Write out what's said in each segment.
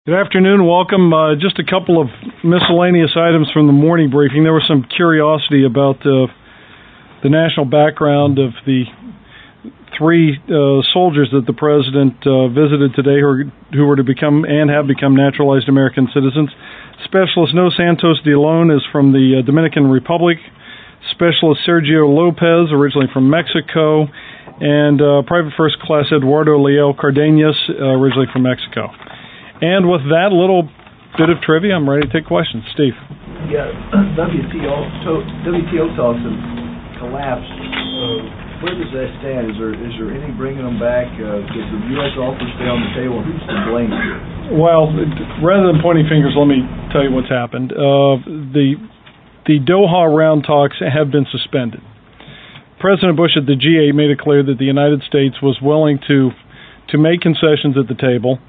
Good afternoon. Welcome. Just a couple of miscellaneous items from the morning briefing. There was some curiosity about the national background of the three soldiers that the president visited today who were to become and have become naturalized American citizens. Specialist No Santos de Leon is from the Dominican Republic. Specialist Sergio Lopez, originally from Mexico. And Private First Class Eduardo Leal Cardenas, originally from Mexico. And with that little bit of trivia, I'm ready to take questions. Steve. Yeah, WTO talks have collapsed. Where does that stand? Is there any bringing them back? Does the U.S. offer stay on the table? Who's to blame here? Well, rather than pointing fingers, let me tell you what's happened. The Doha round talks have been suspended. President Bush at the G8 made it clear that the United States was willing to make concessions at the table.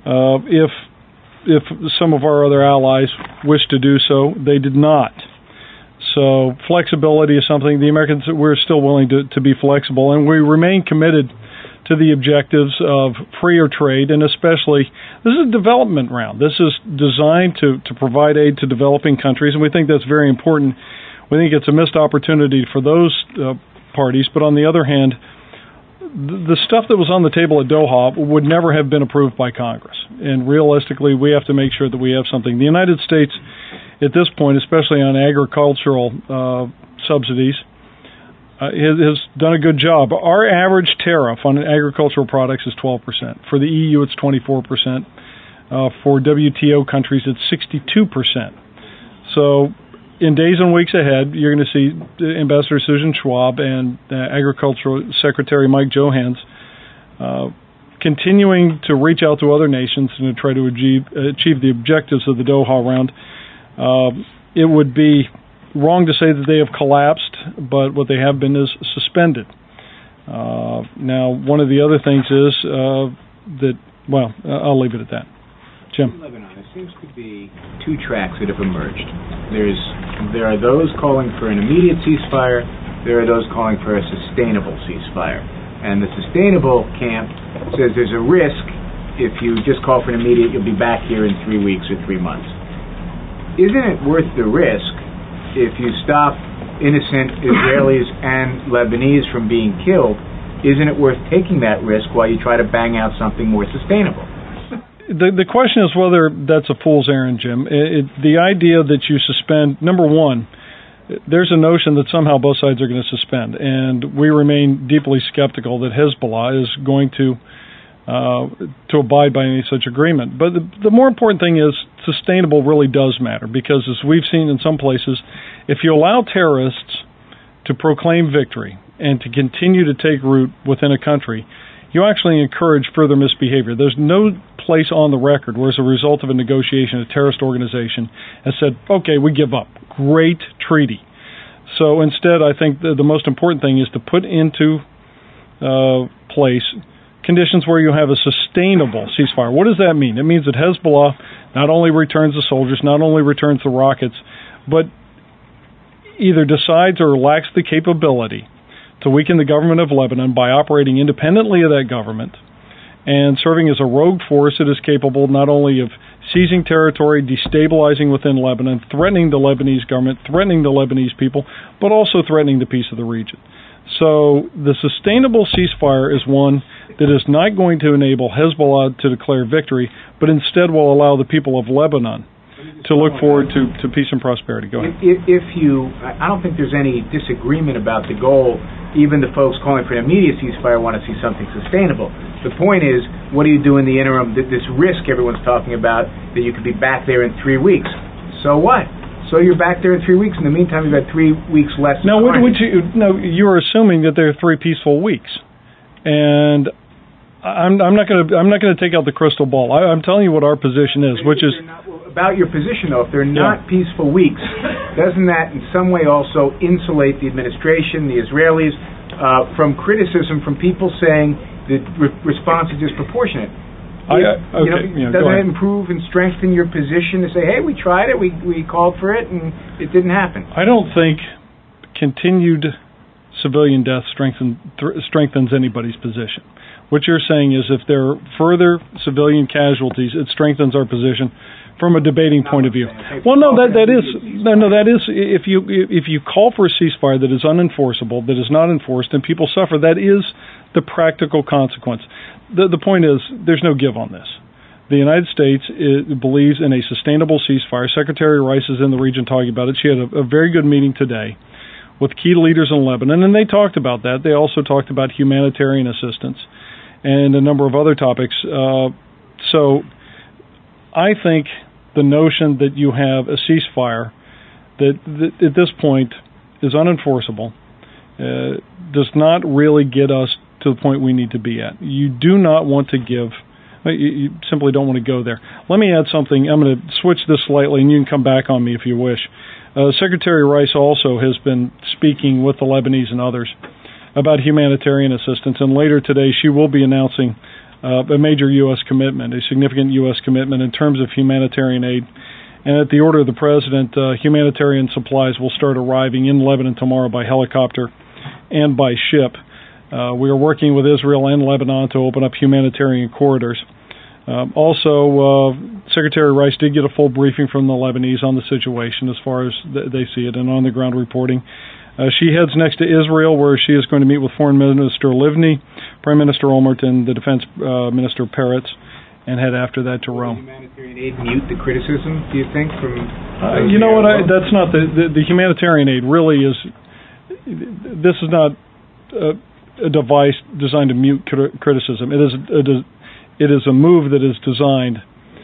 If some of our other allies wish to do so, they did not. So flexibility is something the Americans, we're still willing to be flexible, and we remain committed to the objectives of freer trade, and especially, this is a development round. This is designed to provide aid to developing countries, and we think that's very important. We think it's a missed opportunity for those parties, but on the other hand, the stuff that was on the table at Doha would never have been approved by Congress. And realistically, we have to make sure that we have something. The United States, at this point, especially on agricultural subsidies, has done a good job. Our average tariff on agricultural products is 12%. For the EU, it's 24%. For WTO countries, it's 62%. So in days and weeks ahead, you're going to see Ambassador Susan Schwab and Agricultural Secretary Mike Johanns continuing to reach out to other nations and to try to achieve the objectives of the Doha round. It would be wrong to say that they have collapsed, but what they have been is suspended. Now, one of the other things is I'll leave it at that. Jim. Lebanon, there seems to be two tracks that have emerged. There are those calling for an immediate ceasefire. There are those calling for a sustainable ceasefire. And the sustainable camp says there's a risk if you just call for an immediate, you'll be back here in 3 weeks or 3 months. Isn't it worth the risk if you stop innocent Israelis and Lebanese from being killed? Isn't it worth taking that risk while you try to bang out something more sustainable? The question is whether that's a fool's errand, Jim. The idea that you suspend, number one, there's a notion that somehow both sides are going to suspend, and we remain deeply skeptical that Hezbollah is going to abide by any such agreement. But the more important thing is sustainable really does matter, because as we've seen in some places, if you allow terrorists to proclaim victory and to continue to take root within a country, you actually encourage further misbehavior. There's no place on the record where, as a result of a negotiation, a terrorist organization has said, okay, we give up. Great treaty. So instead, I think the most important thing is to put into place conditions where you have a sustainable ceasefire. What does that mean? It means that Hezbollah not only returns the soldiers, not only returns the rockets, but either decides or lacks the capability to weaken the government of Lebanon by operating independently of that government and serving as a rogue force that is capable not only of seizing territory, destabilizing within Lebanon, threatening the Lebanese government, threatening the Lebanese people, but also threatening the peace of the region. So the sustainable ceasefire is one that is not going to enable Hezbollah to declare victory, but instead will allow the people of Lebanon to look forward to peace and prosperity. Go ahead. I don't think there's any disagreement about the goal. Even the folks calling for an immediate ceasefire want to see something sustainable. The point is, what do you do in the interim? This risk everyone's talking about, that you could be back there in 3 weeks. So what? So you're back there in 3 weeks. In the meantime, you've got 3 weeks less. Now, you're assuming that there are 3 peaceful weeks, and I'm not going to take out the crystal ball. I'm telling you what our position is, which is about your position, though. If they're not peaceful weeks, doesn't that in some way also insulate the administration, the Israelis, from criticism from people saying the response is disproportionate? Doesn't it improve and strengthen your position to say, hey, we tried it, we called for it, and it didn't happen? I don't think continued civilian death strengthens anybody's position. What you're saying is if there are further civilian casualties, it strengthens our position from a debating point of view. Well, no, that is if you call for a ceasefire that is unenforceable, that is not enforced, and people suffer, that is the practical consequence. The point is there's no give on this. The United States believes in a sustainable ceasefire. Secretary Rice is in the region talking about it. She had a very good meeting today with key leaders in Lebanon, and they talked about that. They also talked about humanitarian assistance and a number of other topics. So I think the notion that you have a ceasefire that at this point is unenforceable does not really get us to the point we need to be at. You do not want to give, you simply don't want to go there. Let me add something. I'm going to switch this slightly, and you can come back on me if you wish. Secretary Rice also has been speaking with the Lebanese and others about humanitarian assistance, and later today she will be announcing a major U.S. commitment, a significant U.S. commitment in terms of humanitarian aid. And at the order of the President, humanitarian supplies will start arriving in Lebanon tomorrow by helicopter and by ship. We are working with Israel and Lebanon to open up humanitarian corridors. Also, Secretary Rice did get a full briefing from the Lebanese on the situation as far as they see it and on-the-ground reporting. She heads next to Israel, where she is going to meet with Foreign Minister Livni, Prime Minister Olmert, and the Defense Minister Peretz, and head after that to Rome. Humanitarian aid mute the criticism, do you think, from... you know what, that's not the humanitarian aid really is... This is not a device designed to mute criticism. It is a move that is designed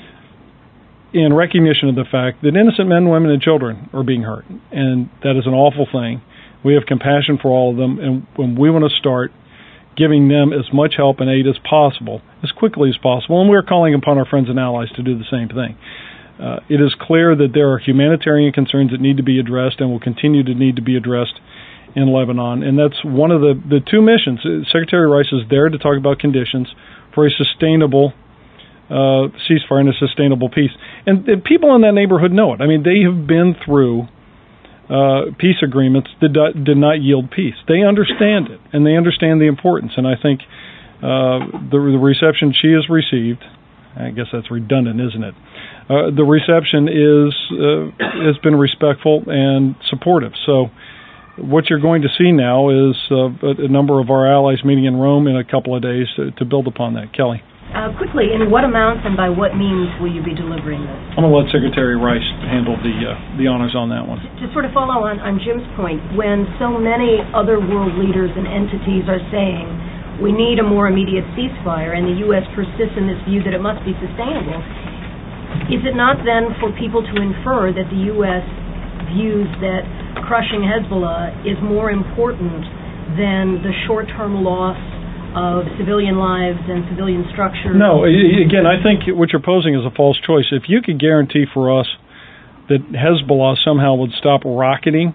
in recognition of the fact that innocent men, women, and children are being hurt, and that is an awful thing. We have compassion for all of them, and we want to start giving them as much help and aid as possible, as quickly as possible, and we're calling upon our friends and allies to do the same thing. It is clear that there are humanitarian concerns that need to be addressed and will continue to need to be addressed in Lebanon, and that's one of the two missions. Secretary Rice is there to talk about conditions for a sustainable ceasefire and a sustainable peace. And people in that neighborhood know it. I mean, they have been through peace agreements that did not yield peace. They understand it, and they understand the importance. And I think the reception she has received, I guess that's redundant, isn't it? The reception has been respectful and supportive. So what you're going to see now is a number of our allies meeting in Rome in a couple of days to build upon that. Kelly. Quickly, in what amounts and by what means will you be delivering this? I'm going to let Secretary Rice handle the honors on that one. To sort of follow on Jim's point, when so many other world leaders and entities are saying we need a more immediate ceasefire and the U.S. persists in this view that it must be sustainable, is it not then for people to infer that the U.S. views that crushing Hezbollah is more important than the short-term loss of civilian lives and civilian structures? No, again, I think what you're posing is a false choice. If you could guarantee for us that Hezbollah somehow would stop rocketing,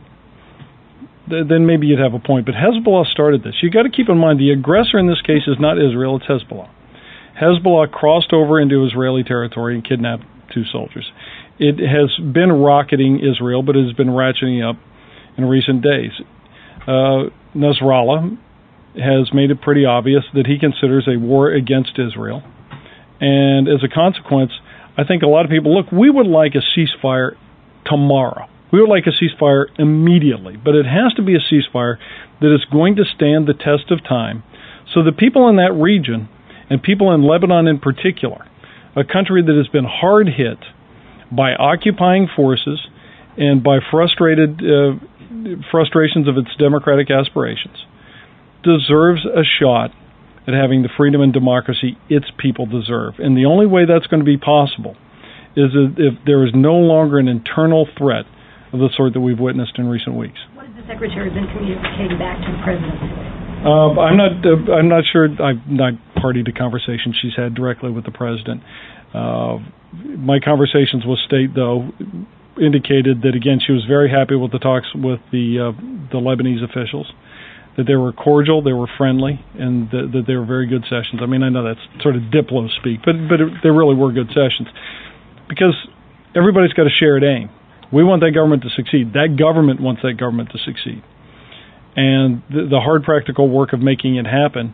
then maybe you'd have a point. But Hezbollah started this. You've got to keep in mind the aggressor in this case is not Israel, it's Hezbollah. Hezbollah crossed over into Israeli territory and kidnapped 2 soldiers. It has been rocketing Israel, but it has been ratcheting up in recent days. Nasrallah has made it pretty obvious that he considers a war against Israel. And as a consequence, I think a lot of people, look, we would like a ceasefire tomorrow. We would like a ceasefire immediately. But it has to be a ceasefire that is going to stand the test of time so the people in that region, and people in Lebanon in particular, a country that has been hard hit by occupying forces and by frustrations of its democratic aspirations, deserves a shot at having the freedom and democracy its people deserve. And the only way that's going to be possible is if there is no longer an internal threat of the sort that we've witnessed in recent weeks. What has the Secretary been communicating back to the President? I'm not sure. I'm not party to conversations she's had directly with the President. My conversations with State, though, indicated that, again, she was very happy with the talks with the Lebanese officials, that they were cordial, they were friendly, and that they were very good sessions. I mean, I know that's sort of Diplo speak, but they really were good sessions. Because everybody's got a shared aim. We want that government to succeed. That government wants that government to succeed. And the hard practical work of making it happen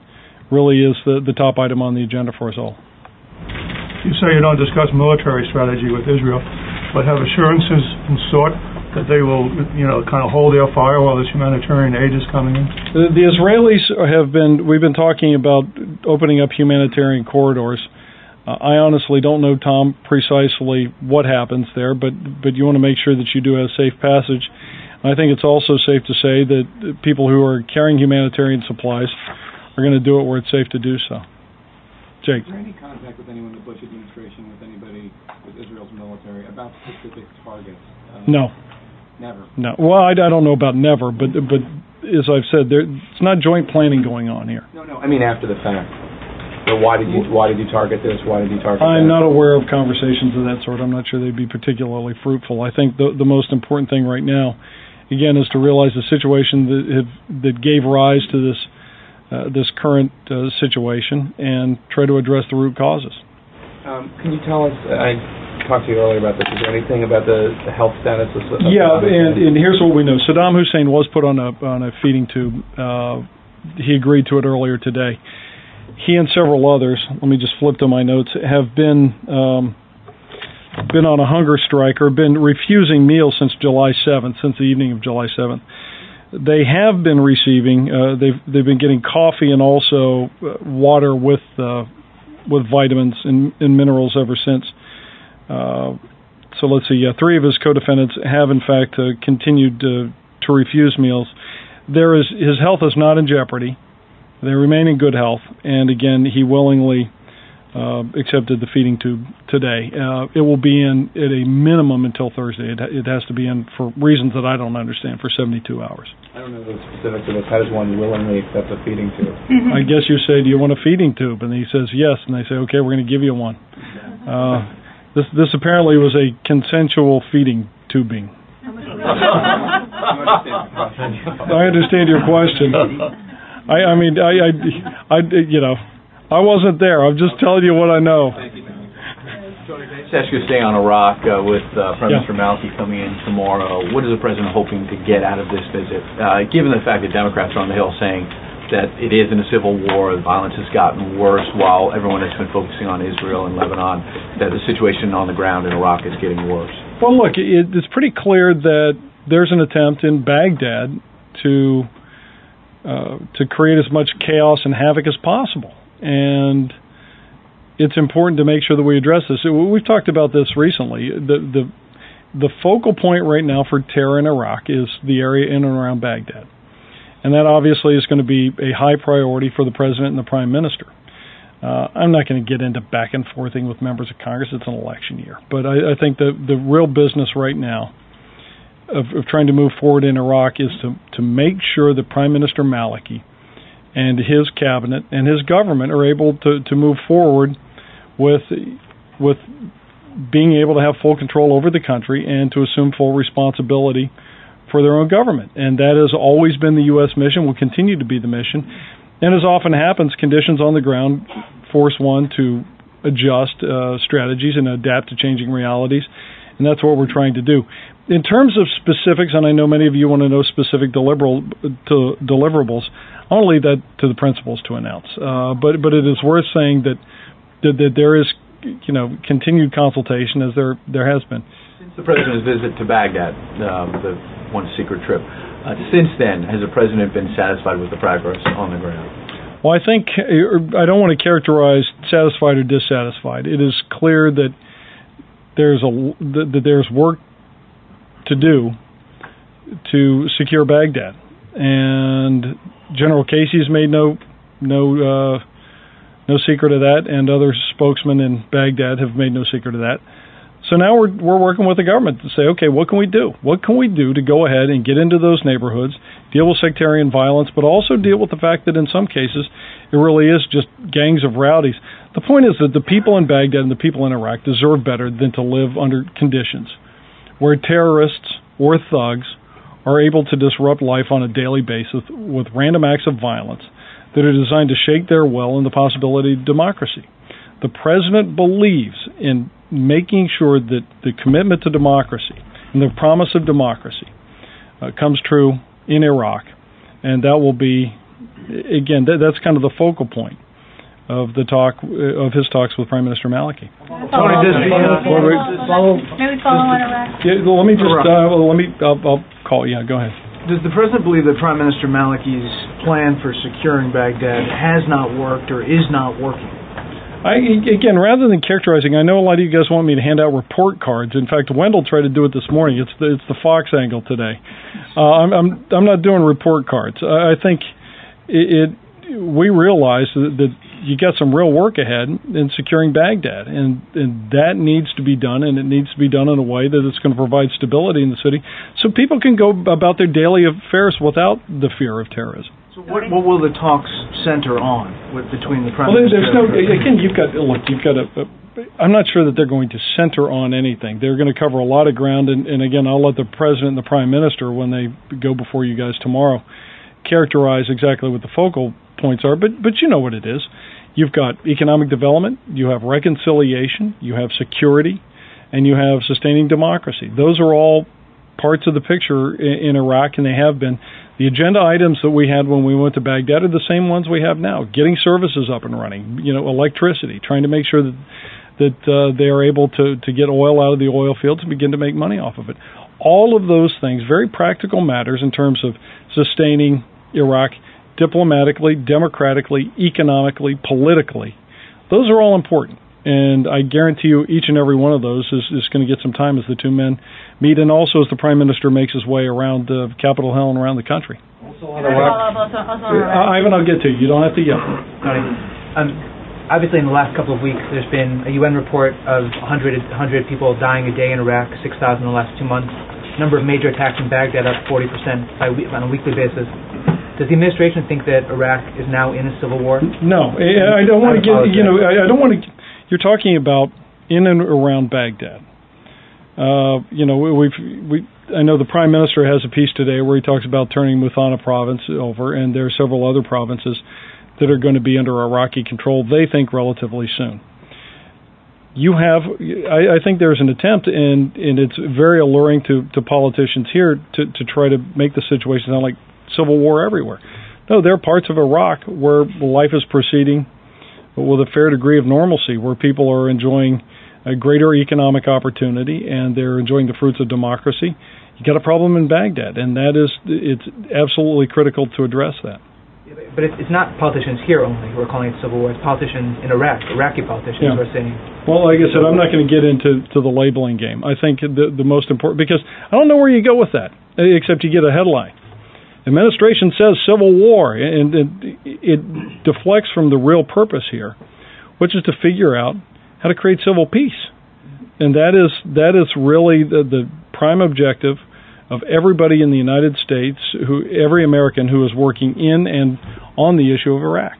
really is the top item on the agenda for us all. You say you don't discuss military strategy with Israel, but have assurances been sought that they will, kind of hold their fire while this humanitarian aid is coming in? The Israelis we've been talking about opening up humanitarian corridors. I honestly don't know, Tom, precisely what happens there, but you want to make sure that you do have safe passage. And I think it's also safe to say that people who are carrying humanitarian supplies are going to do it where it's safe to do so. Jake. Is there any contact with anyone in the Bush administration, with anybody with Israel's military, about specific targets? No. Never? No. Well, I don't know about never, but as I've said, it's not joint planning going on here. No, I mean after the fact. So why did you target this? Why did you target that? I'm not aware of conversations of that sort. I'm not sure they'd be particularly fruitful. I think the most important thing right now, again, is to realize the situation that gave rise to this current situation and try to address the root causes. Can you tell us, I talked to you earlier about this, is there anything about the health status of Yeah, and here's what we know. Saddam Hussein was put on a feeding tube. He agreed to it earlier today. He and several others, let me just flip to my notes, have been on a hunger strike or been refusing meals since July 7th, since the evening of July 7th. They have been receiving, they've been getting coffee and also water with vitamins and minerals ever since. So let's see, 3 of his co-defendants have in fact continued to refuse meals. His health is not in jeopardy. They remain in good health, and again, he willingly accepted the feeding tube today. It will be in at a minimum until Thursday. It has to be in, for reasons that I don't understand, for 72 hours. I don't know the specifics of this. How does one willingly accept a feeding tube? I guess you say, do you want a feeding tube? And he says yes, and they say, okay, we're going to give you one. This apparently was a consensual feeding tubing. I understand your question. I mean, I wasn't there. I'm just telling you what I know. Thank you. Just ask you to stay on Iraq with Prime Minister Maliki coming in tomorrow. What is the president hoping to get out of this visit? Given the fact that Democrats are on the Hill saying that it isn't a civil war, the violence has gotten worse while everyone has been focusing on Israel and Lebanon, that the situation on the ground in Iraq is getting worse. Well, look, it's pretty clear that there's an attempt in Baghdad to create as much chaos and havoc as possible. And it's important to make sure that we address this. We've talked about this recently. The focal point right now for terror in Iraq is the area in and around Baghdad. And that obviously is going to be a high priority for the president and the prime minister. I'm not going to get into back and forthing with members of Congress. It's an election year. But I think the real business right now of trying to move forward in Iraq is to make sure that Prime Minister Maliki and his cabinet and his government are able to move forward with being able to have full control over the country and to assume full responsibility for their own government. And that has always been the U.S. mission, will continue to be the mission. And as often happens, conditions on the ground force one to adjust strategies and adapt to changing realities. And that's what we're trying to do. In terms of specifics, and I know many of you want to know specific deliverables, I want to leave that to the principals to announce. But it is worth saying that there is, continued consultation as there has been. Since the president's visit to Baghdad, the one secret trip, since then, has the president been satisfied with the progress on the ground? Well, I think I don't want to characterize satisfied or dissatisfied. It is clear that there's work to do to secure Baghdad, and General Casey's made no secret of that, and other spokesmen in Baghdad have made no secret of that. So now we're working with the government to say, okay, what can we do? What can we do to go ahead and get into those neighborhoods, deal with sectarian violence, but also deal with the fact that in some cases it really is just gangs of rowdies. The point is that the people in Baghdad and the people in Iraq deserve better than to live under conditions where terrorists or thugs are able to disrupt life on a daily basis with random acts of violence that are designed to shake their will and the possibility of democracy. The president believes in making sure that the commitment to democracy and the promise of democracy comes true in Iraq, and that will be again, that's kind of the focal point of the talk of his talks with Prime Minister Maliki. Maybe follow on Iraq. Yeah, well, let me just I'll call. Yeah, go ahead. Does the president believe that Prime Minister Maliki's plan for securing Baghdad has not worked or is not working? Again, rather than characterizing, I know a lot of you guys want me to hand out report cards. In fact, Wendell tried to do it this morning. It's the Fox angle today. I'm not doing report cards. I think we realize that you got some real work ahead in securing Baghdad, and that needs to be done, and it needs to be done in a way that it's going to provide stability in the city, so people can go about their daily affairs without the fear of terrorism. So what will the talks center on between the Prime Minister? Again, you've got I'm not sure that they're going to center on anything. They're going to cover a lot of ground, and again, I'll let the President and the Prime Minister, when they go before you guys tomorrow, characterize exactly what the focal points are, but you know what it is. You've got economic development, you have reconciliation, you have security, and you have sustaining democracy. Those are all parts of the picture in Iraq, and they have been. The agenda items that we had when we went to Baghdad are the same ones we have now. Getting services up and running, electricity, trying to make sure that they are able to get oil out of the oil fields and begin to make money off of it. All of those things, very practical matters in terms of sustaining Iraq diplomatically, democratically, economically, politically. Those are all important. And I guarantee you each and every one of those is going to get some time as the two men meet, and also as the Prime Minister makes his way around Capitol Hill and around the country. Ivan, I'll get to you. You don't have to yell. Obviously, in the last couple of weeks, there's been a UN report of 100 people dying a day in Iraq, 6,000 in the last 2 months. Number of major attacks in Baghdad up 40% on a weekly basis. Does the administration think that Iraq is now in a civil war? No, I don't want to get. I don't want to. You're talking about in and around Baghdad. I know the Prime Minister has a piece today where he talks about turning Muthanna province over, and there are several other provinces that are going to be under Iraqi control, they think, relatively soon. I think there's an attempt, and it's very alluring to politicians here to try to make the situation sound like civil war everywhere. No, there are parts of Iraq where life is proceeding with a fair degree of normalcy, where people are enjoying a greater economic opportunity and they're enjoying the fruits of democracy. You got a problem in Baghdad, and it's absolutely critical to address that. But it's not politicians here only who are calling it civil war. It's politicians in Iraq, Iraqi politicians who are saying. Well, like I said, I'm not going to get into the labeling game. I think the most important, because I don't know where you go with that, except you get a headline. Administration says civil war, and it deflects from the real purpose here, which is to figure out how to create civil peace. And that is really the prime objective of everybody in the United States, every American who is working in and on the issue of Iraq.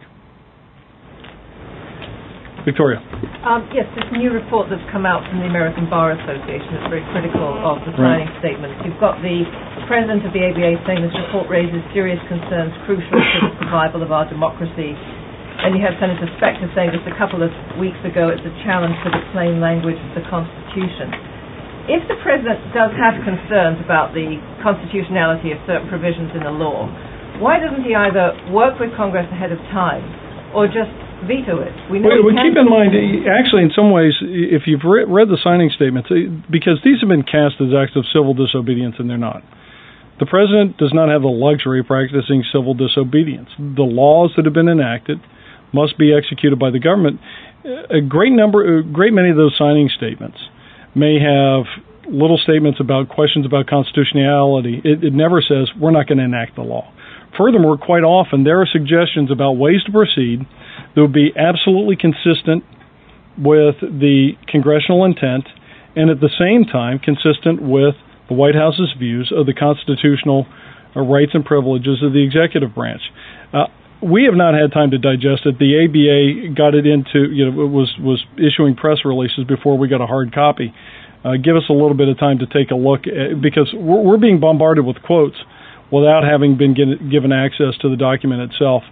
Victoria. Yes, this new report that's come out from the American Bar Association is very critical of the signing statement. You've got the president of the ABA saying this report raises serious concerns crucial to the survival of our democracy. And you have Senator Specter saying just a couple of weeks ago it's a challenge to the plain language of the Constitution. If the president does have concerns about the constitutionality of certain provisions in the law, why doesn't he either work with Congress ahead of time or just veto it? Keep in mind, actually, in some ways, if you've read the signing statements, because these have been cast as acts of civil disobedience, and they're not. The president does not have the luxury of practicing civil disobedience. The laws that have been enacted must be executed by the government. A great many of those signing statements may have little statements about questions about constitutionality. It never says we're not going to enact the law. Furthermore, quite often there are suggestions about ways to proceed that would be absolutely consistent with the congressional intent and at the same time consistent with the White House's views of the constitutional rights and privileges of the executive branch. We have not had time to digest it. The ABA got it into, was issuing press releases before we got a hard copy. Give us a little bit of time to take a look because we're being bombarded with quotes without having been given access to the document itself.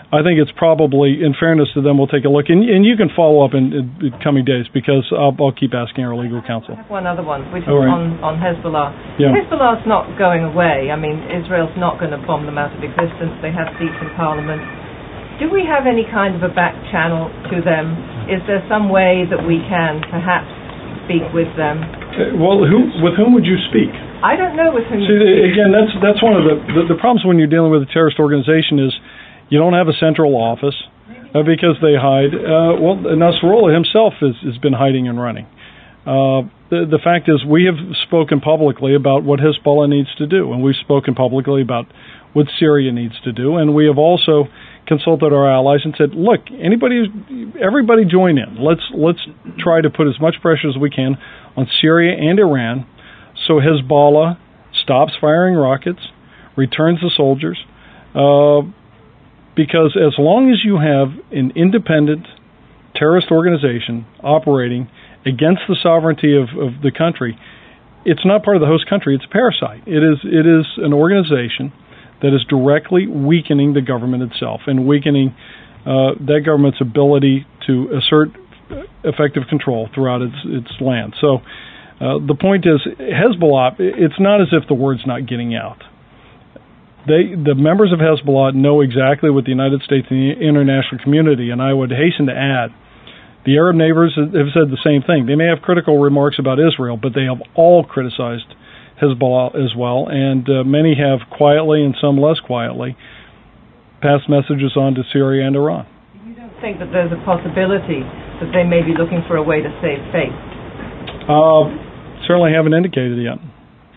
I think it's probably, in fairness to them, we'll take a look. And you can follow up in coming days, because I'll keep asking our legal counsel. I have one other one, which is right. on Hezbollah. Yeah. Hezbollah's not going away. I mean, Israel's not going to bomb them out of existence. They have seats in Parliament. Do we have any kind of a back channel to them? Is there some way that we can perhaps speak with them? Well, with whom would you speak? I don't know with whom. See, again, that's one of the problems when you're dealing with a terrorist organization is you don't have a central office because they hide. Well, Nasrallah himself has been hiding and running. The fact is, we have spoken publicly about what Hezbollah needs to do, and we've spoken publicly about what Syria needs to do, and we have also consulted our allies and said, look, everybody join in. Let's try to put as much pressure as we can on Syria and Iran so Hezbollah stops firing rockets, returns the soldiers, because as long as you have an independent terrorist organization operating against the sovereignty of the country, it's not part of the host country, it's a parasite. It is an organization that is directly weakening the government itself and weakening that government's ability to assert effective control throughout its land. So the point is, Hezbollah, it's not as if the word's not getting out. The members of Hezbollah know exactly what the United States and the international community, and I would hasten to add, the Arab neighbors have said the same thing. They may have critical remarks about Israel, but they have all criticized Hezbollah as well, and many have quietly and some less quietly passed messages on to Syria and Iran. You don't think that there's a possibility that they may be looking for a way to save face? Certainly haven't indicated it yet.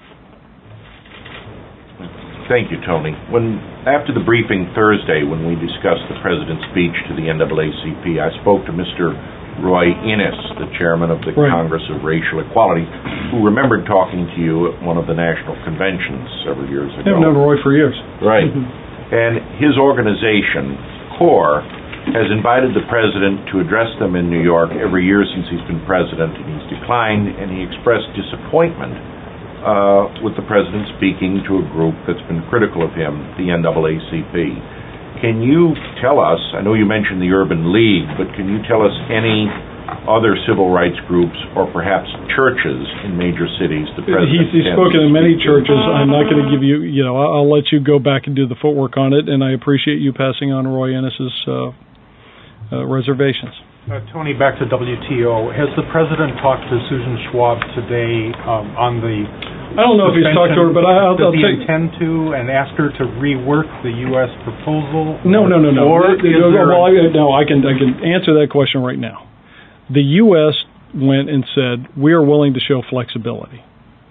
Thank you, Tony. After the briefing Thursday, when we discussed the president's speech to the NAACP, I spoke to Mr. Roy Innis, the chairman of the Congress of Racial Equality, who remembered talking to you at one of the national conventions several years ago. I've known Roy for years. Right. And his organization, CORE, has invited the president to address them in New York every year since he's been president, and he's declined, and he expressed disappointment with the president speaking to a group that's been critical of him, the NAACP. Can you tell us, I know you mentioned the Urban League, but can you tell us any other civil rights groups or perhaps churches in major cities the president He's spoken in many churches. I'm not going to give you, I'll let you go back and do the footwork on it, and I appreciate you passing on Roy Innis's reservations. Tony, back to WTO. Has the president talked to Susan Schwab today on the... I don't know if he's talked to her, but I'll does he intend to and ask her to rework the U.S. proposal? No. Or I can answer that question right now. The U.S. went and said, we are willing to show flexibility.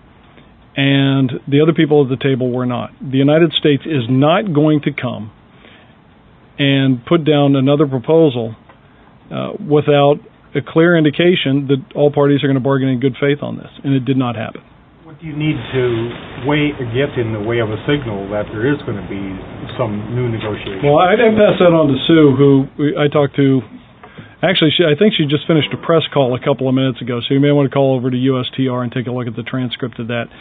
And the other people at the table were not. The United States is not going to come and put down another proposal without a clear indication that all parties are going to bargain in good faith on this. And it did not happen. What do you need to get in the way of a signal that there is going to be some new negotiation? Well, I pass that on to Sue, who I talked to. Actually, I think she just finished a press call a couple of minutes ago, so you may want to call over to USTR and take a look at the transcript of that.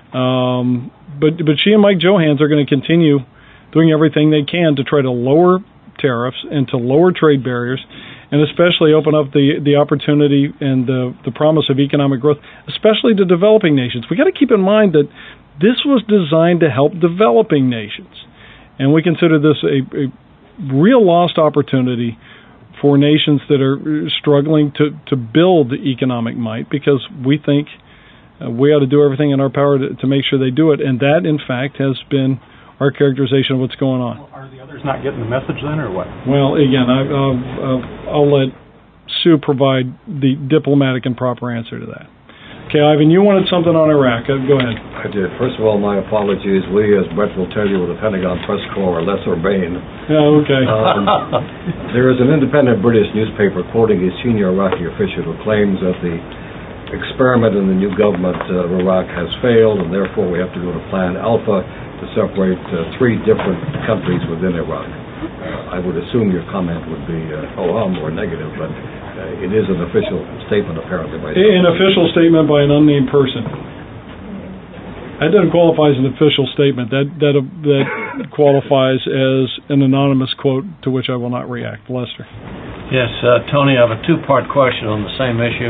But she and Mike Johans are going to continue doing everything they can to try to lower tariffs and to lower trade barriers, and especially open up the opportunity and the promise of economic growth, especially to developing nations. We got to keep in mind that this was designed to help developing nations, and we consider this a real lost opportunity for nations that are struggling to build economic might, because we think we ought to do everything in our power to make sure they do it, and that, in fact, has been our characterization of what's going on. Well, are the others not getting the message then, or what? Well, again, I'll let Sue provide the diplomatic and proper answer to that. Okay, Ivan, you wanted something on Iraq. Go ahead. I did. First of all, my apologies. We, as Brett will tell you, with the Pentagon press corps, are less urbane. Yeah, okay. There is an independent British newspaper quoting a senior Iraqi official who claims that the experiment in the new government of Iraq has failed, and therefore we have to go to Plan Alpha to separate three different countries within Iraq. I would assume your comment would be or negative, but it is an official statement apparently by an official statement by an unnamed person. That doesn't qualify as an official statement. That qualifies as an anonymous quote to which I will not react. Lester. Yes, Tony, I have a two-part question on the same issue.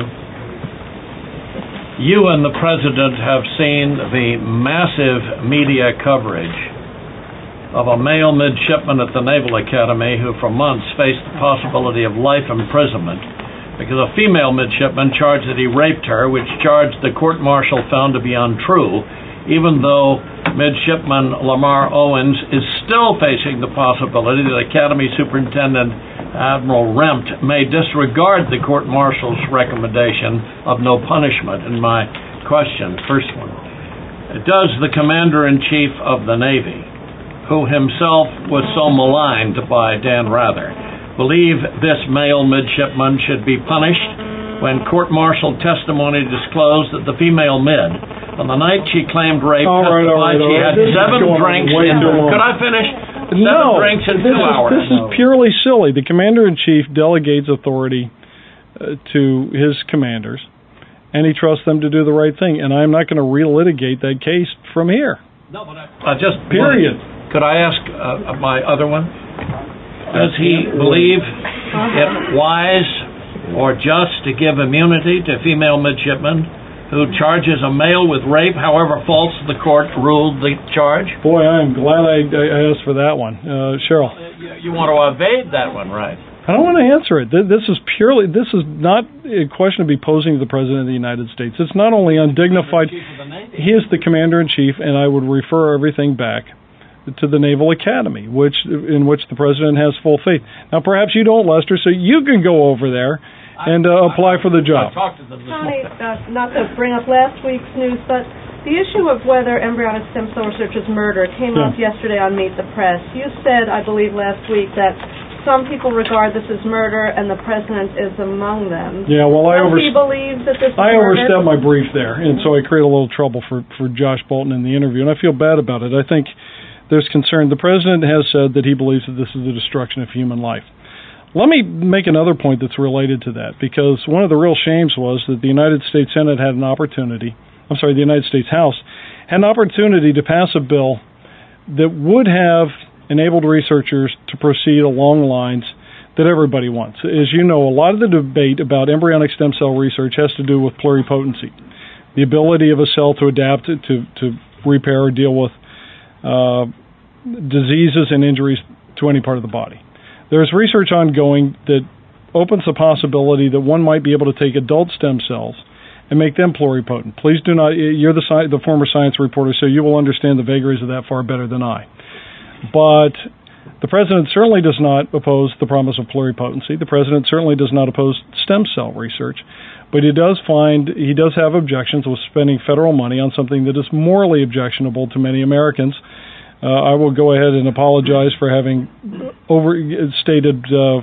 You and the President have seen the massive media coverage of a male midshipman at the Naval Academy who for months faced the possibility of life imprisonment because a female midshipman charged that he raped her, which charge the court-martial found to be untrue, even though Midshipman Lamar Owens is still facing the possibility that Academy Superintendent Admiral Rempt may disregard the court-martial's recommendation of no punishment. And my question, first one, does the Commander-in-Chief of the Navy, who himself was so maligned by Dan Rather, believe this male midshipman should be punished when court-martial testimony disclosed that the female mid, on the night she claimed rape, testified she had 7 drinks in... Could I finish? 7 drinks in 2 hours. This is purely silly. The Commander-in-Chief delegates authority to his commanders, and he trusts them to do the right thing. And I'm not going to relitigate that case from here. No, but I just... Period. Could I ask my other one? Does he believe it wise or just to give immunity to female midshipmen who charges a male with rape, however false the court ruled the charge? Boy, I am glad I asked for that one. Cheryl. You want to evade that one, right? I don't want to answer it. This is not a question to be posing to the President of the United States. It's not only undignified. He is the Commander-in-Chief, and I would refer everything back to the Naval Academy, in which the President has full faith. Now, perhaps you don't, Lester, so you can go over there and apply for the job. Tony, not to bring up last week's news, but the issue of whether embryonic stem cell research is murder came up yesterday on Meet the Press. You said, I believe last week, that some people regard this as murder and the President is among them. Yeah, well, Does he believe that this is I murder? overstepped my brief there, and so I create a little trouble for Josh Bolton in the interview, and I feel bad about it. I think there's concern. The President has said that he believes that this is the destruction of human life. Let me make another point that's related to that, because one of the real shames was that the United States Senate had an opportunity, the United States House had an opportunity to pass a bill that would have enabled researchers to proceed along lines that everybody wants. As you know, a lot of the debate about embryonic stem cell research has to do with pluripotency, the ability of a cell to adapt to repair or deal with diseases and injuries to any part of the body. There's research ongoing that opens the possibility that one might be able to take adult stem cells and make them pluripotent. Please do not, you're the former science reporter, so you will understand the vagaries of that far better than I. But the President certainly does not oppose the promise of pluripotency. The President certainly does not oppose stem cell research. But he does have objections with spending federal money on something that is morally objectionable to many Americans. I will go ahead and apologize for having overstated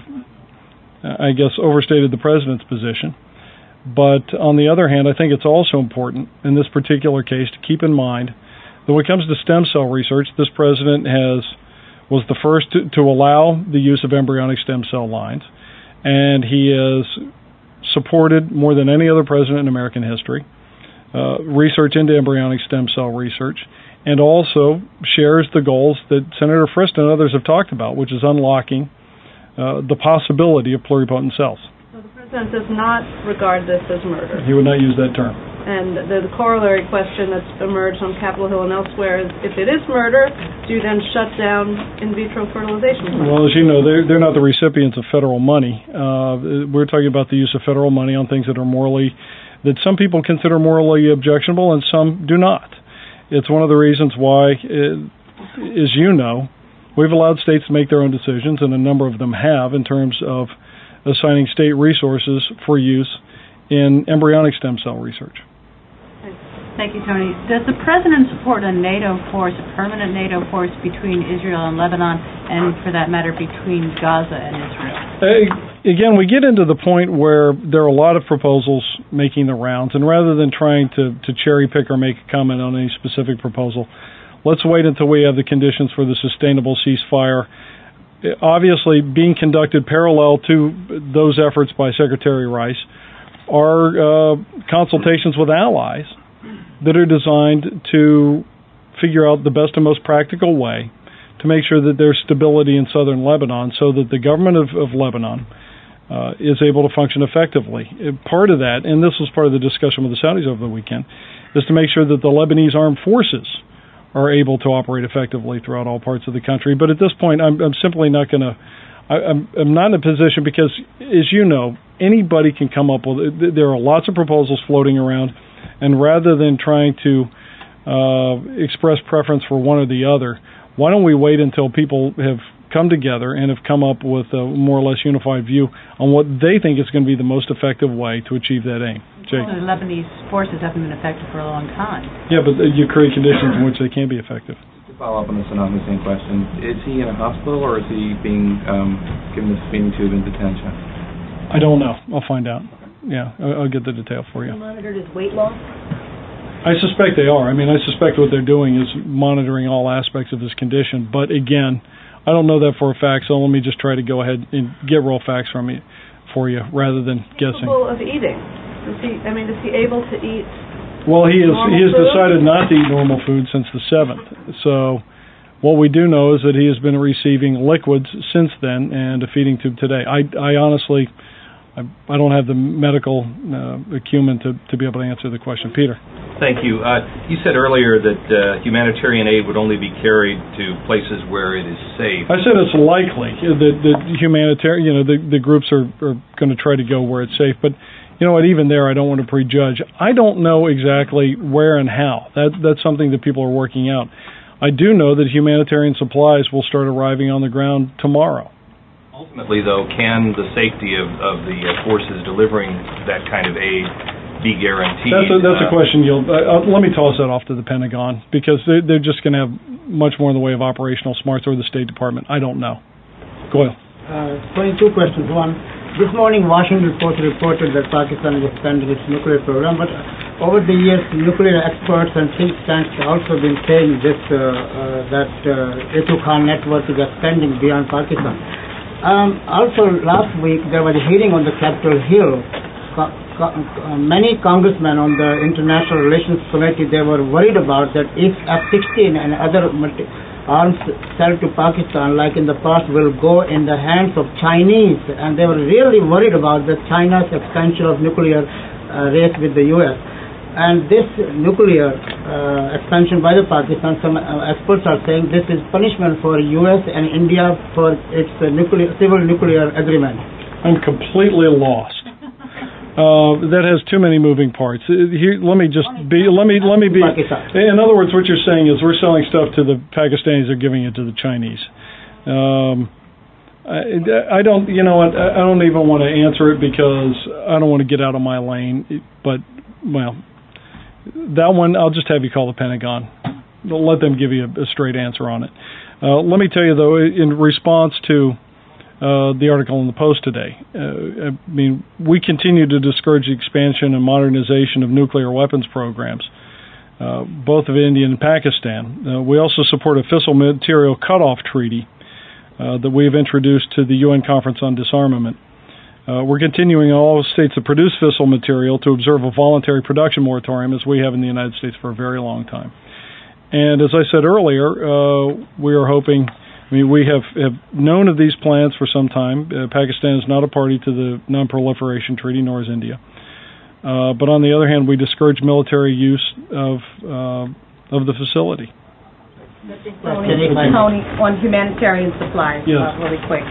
the President's position. But on the other hand, I think it's also important in this particular case to keep in mind that when it comes to stem cell research, this President was the first to allow the use of embryonic stem cell lines, and he has supported more than any other president in American history research into embryonic stem cell research, and also shares the goals that Senator Frist and others have talked about, which is unlocking the possibility of pluripotent cells. So the President does not regard this as murder? He would not use that term. And the corollary question that's emerged on Capitol Hill and elsewhere is, if it is murder, do you then shut down in vitro fertilization? Well, as you know, they're not the recipients of federal money. We're talking about the use of federal money on things that that some people consider morally objectionable and some do not. It's one of the reasons why, as you know, we've allowed states to make their own decisions, and a number of them have, in terms of assigning state resources for use in embryonic stem cell research. Thank you, Tony. Does the President support a NATO force, a permanent NATO force between Israel and Lebanon, and for that matter, between Gaza and Israel? Again, we get into the point where there are a lot of proposals making the rounds, and rather than trying to cherry pick or make a comment on any specific proposal, let's wait until we have the conditions for the sustainable ceasefire, obviously being conducted parallel to those efforts by Secretary Rice, are consultations with allies that are designed to figure out the best and most practical way to make sure that there's stability in southern Lebanon so that the government of Lebanon is able to function effectively. Part of that, and this was part of the discussion with the Saudis over the weekend, is to make sure that the Lebanese armed forces are able to operate effectively throughout all parts of the country. But at this point, I'm simply not going to. I'm not in a position because, as you know, anybody can come up with. There are lots of proposals floating around, and rather than trying to express preference for one or the other, why don't we wait until people have come together and have come up with a more or less unified view on what they think is going to be the most effective way to achieve that aim? Jake? Well, the Lebanese forces haven't been effective for a long time. Yeah, but you create conditions in which they can be effective. To follow up on the Saddam Hussein question, is he in a hospital or is he being given the feeding tube in detention? I don't know. I'll find out. Yeah, I'll get the detail for you. He monitored his weight loss? I suspect they are. I mean, I suspect what they're doing is monitoring all aspects of his condition. But again, I don't know that for a fact, so let me just try to go ahead and get raw facts from you for you rather than guessing. Capable of eating? Is he able to eat? Well, he has decided not to eat normal food since the 7th. So what we do know is that he has been receiving liquids since then and a feeding tube today. I honestly, I don't have the medical acumen to be able to answer the question. Peter. Thank you. You said earlier that humanitarian aid would only be carried to places where it is safe. I said it's likely that humanitarian, the groups are going to try to go where it's safe. But you know what? Even there, I don't want to prejudge. I don't know exactly where and how. That's something that people are working out. I do know that humanitarian supplies will start arriving on the ground tomorrow. Ultimately, though, can the safety of the forces delivering that kind of aid be guaranteed? That's a question let me toss that off to the Pentagon, because they're just going to have much more in the way of operational smarts, or the State Department. I don't know. Go ahead. Two questions. One, this morning Washington Post reported that Pakistan is expanding its nuclear program, but over the years nuclear experts and think tanks have also been saying this that A2 Khan network is expanding beyond Pakistan. Also last week there was a hearing on the Capitol Hill. Many congressmen on the International Relations Committee, they were worried about that if F-16 and other arms sent to Pakistan, like in the past, will go in the hands of Chinese, and they were really worried about the China's expansion of nuclear race with the U.S. And this nuclear expansion by the Pakistan, some experts are saying this is punishment for U.S. and India for its civil nuclear agreement. I'm completely lost. That has too many moving parts. Here, let me be. In other words, what you're saying is we're selling stuff to the Pakistanis, they're giving it to the Chinese. I don't. You know what? I don't even want to answer it because I don't want to get out of my lane. But that one, I'll just have you call the Pentagon. Let them give you a straight answer on it. Let me tell you though, in response to the article in the Post today. I mean, we continue to discourage the expansion and modernization of nuclear weapons programs, both of India and Pakistan. We also support a fissile material cutoff treaty that we have introduced to the UN Conference on Disarmament. We're continuing all states that produce fissile material to observe a voluntary production moratorium, as we have in the United States for a very long time. And as I said earlier, we are hoping. I mean, we have known of these plans for some time. Pakistan is not a party to the Non-Proliferation Treaty, nor is India. But on the other hand, we discourage military use of the facility. Tony, on humanitarian supplies, yes. Really quick.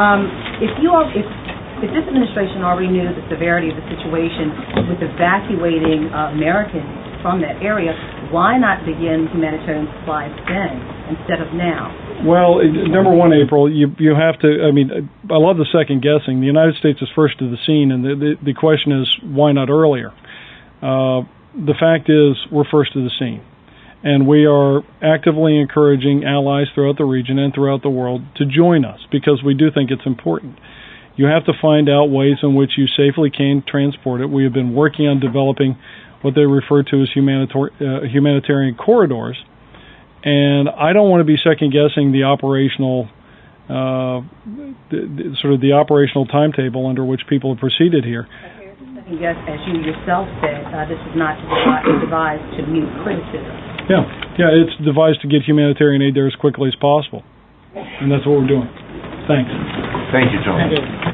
If this administration already knew the severity of the situation with evacuating Americans from that area, why not begin humanitarian supplies then instead of now? Well, number one, April, you have to. I mean, I love the second guessing. The United States is first to the scene, and the question is, why not earlier? The fact is, we're first to the scene, and we are actively encouraging allies throughout the region and throughout the world to join us because we do think it's important. You have to find out ways in which you safely can transport it. We have been working on developing what they refer to as humanitarian corridors. And I don't want to be second guessing the operational, sort of the operational timetable under which people have proceeded here. yes, as you yourself said, this is not devised to mute criticism. Yeah, it's devised to get humanitarian aid there as quickly as possible, and that's what we're doing. Thanks. Thank you, Tony. Thank you.